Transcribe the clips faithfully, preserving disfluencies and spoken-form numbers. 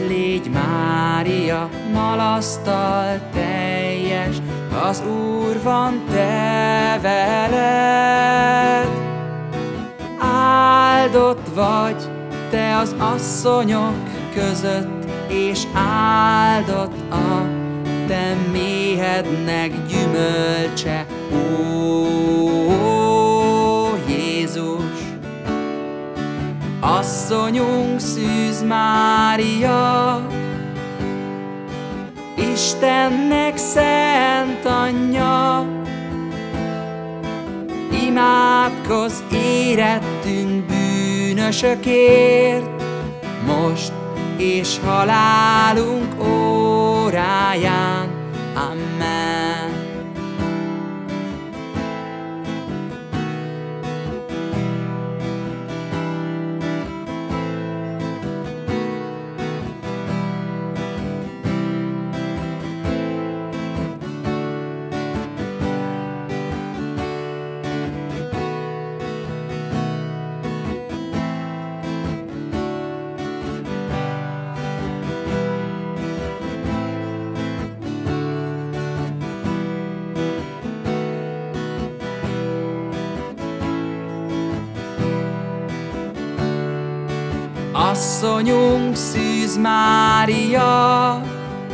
Légy Mária, malasztal teljes, az Úr van te veled. Áldott vagy te az asszonyok között, és áldott a te méhednek gyümölcse, ó Jézus. Asszonyunk Szűz Mária, Istennek szent anyja, imádkozz érettünk bűnösökért, most és halálunk óráján. Amen. Asszonyunk Szűz Mária,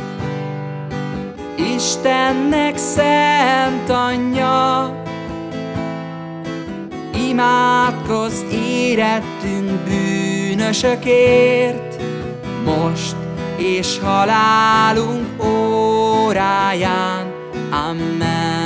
Istennek szent anyja, imádkozz érettünk bűnösökért, most és halálunk óráján. Amen.